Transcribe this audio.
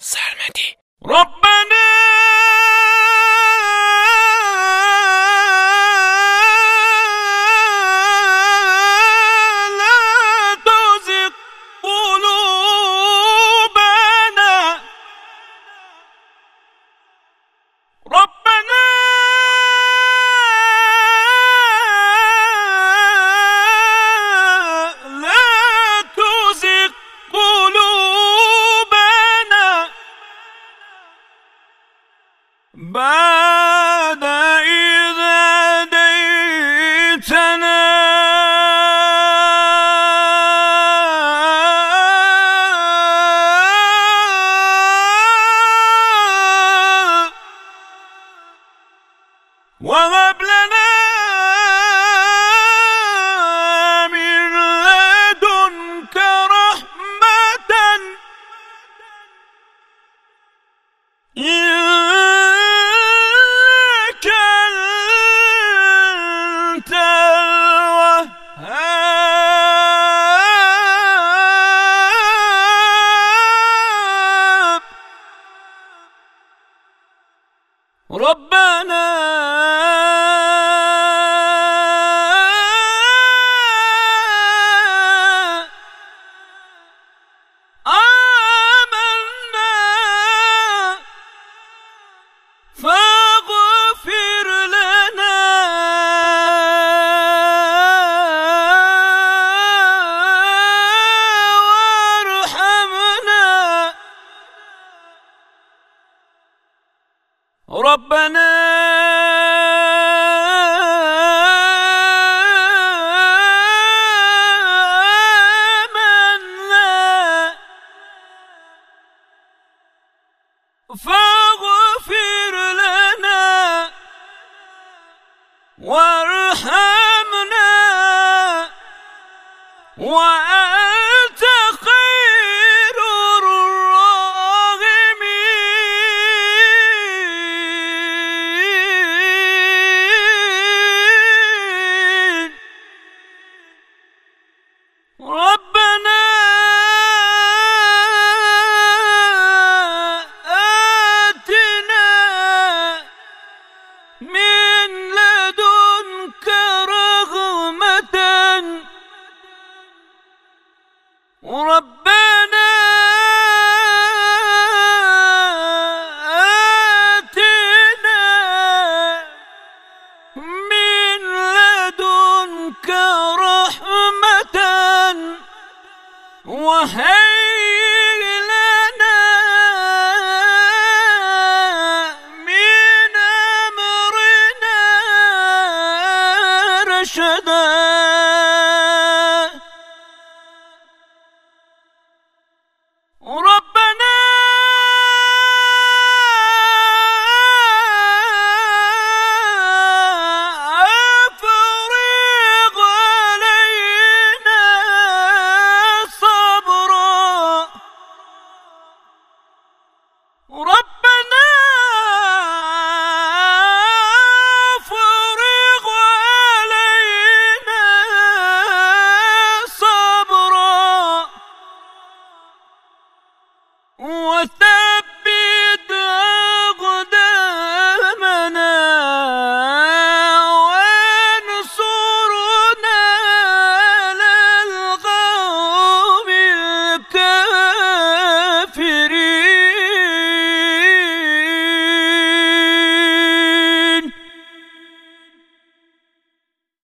سلمتي. ربنا لا تزغ قلوبنا. ربنا لا تزغ قلوبنا بعد إذ هديتنا وهب لنا من لدنك رحمة إنك أنت الوهاب. ربنا آمنا فاغفر لنا وارحمنا. ربنا آمنا فاغفر لنا وارحمنا وأنت خير الراحمين. ربنا آتنا من لدنك رحمة. ربنا آتنا من لدنك رحمة وهيئ لنا من أمرنا رشدا. ربنا أفرغ علينا صبرا. ربنا أفرغ علينا صبرا وثبت